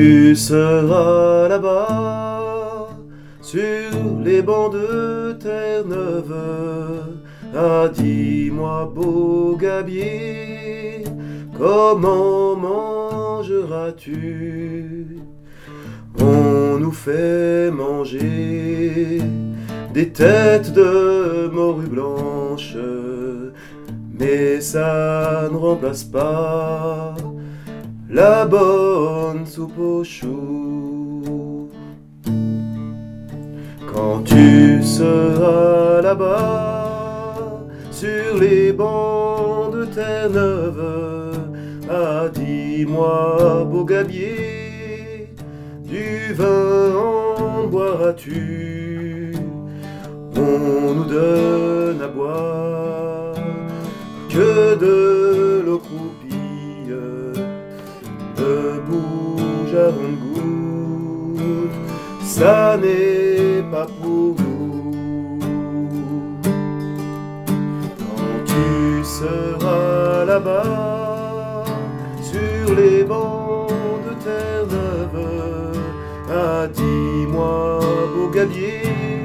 tu seras là-bas, sur les bancs de Terre-Neuve, ah dis-moi beau gabier, comment mangeras-tu? On nous fait manger des têtes de morue blanche, mais ça ne remplace pas la bonne soupe aux choux. Quand tu seras là-bas, sur les bancs de Terre-Neuve, ah dis-moi beau gabier, du vin en boiras-tu? On nous donne à boire que de l'eau croupie, de bouge à ronde-goutte, ça n'est pas pour nous. Quand tu seras là-bas, sur les bancs de Terre-Neuve, ah dis-moi beau gabier,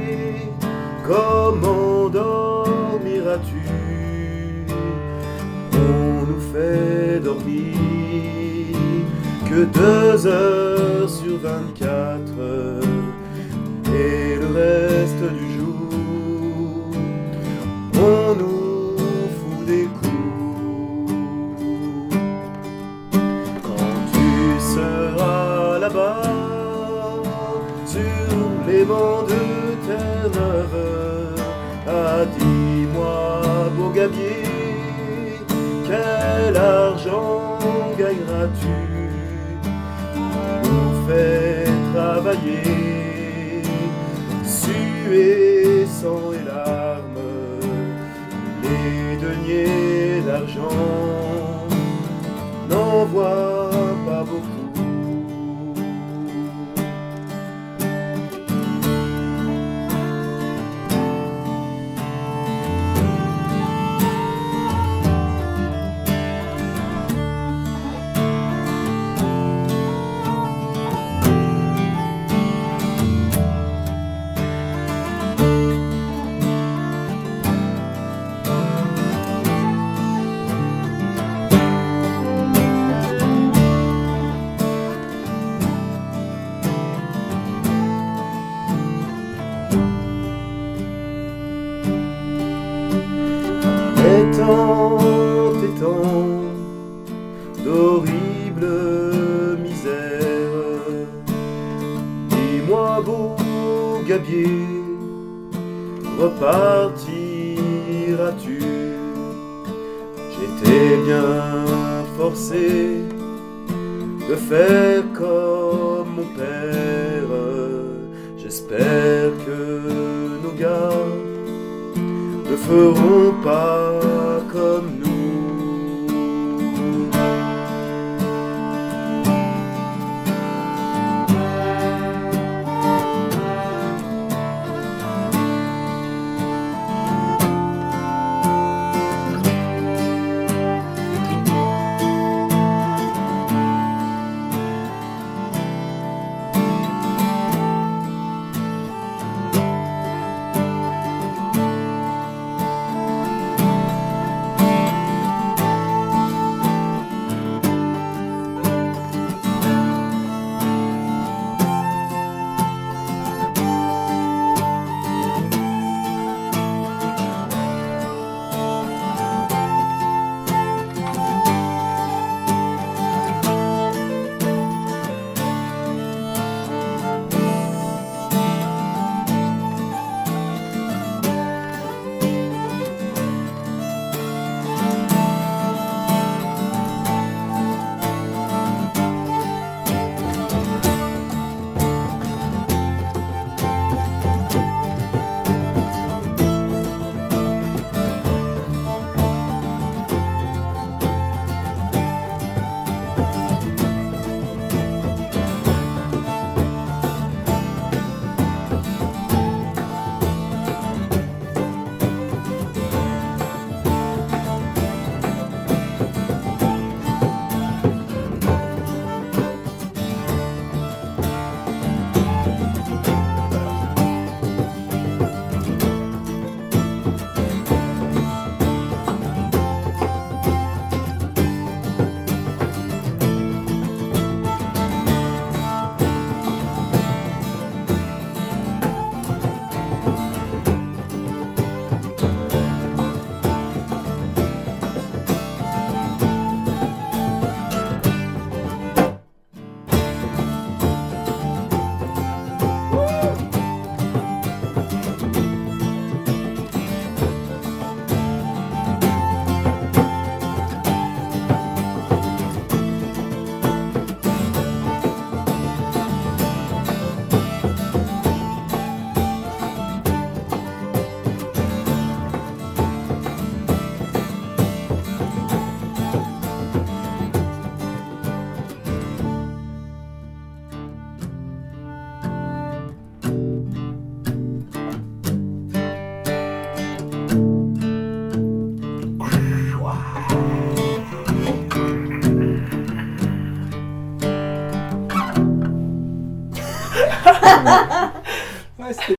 comment dormiras-tu? On nous fait dormir que 2 heures sur 24, et le reste du jour, on nous fout des coups. Quand tu seras là-bas, sur les bancs de Terre-Neuve, ah dis-moi beau gabier, quel argent gagneras-tu? Nous fait travailler, suer sang et larmes, les deniers d'argent n'en voient pas beaucoup. Et tant d'horribles misères, dis-moi beau gabier, repartiras-tu? J'étais bien forcé de faire comme mon père, j'espère que nos gars ne feront pas comme nous.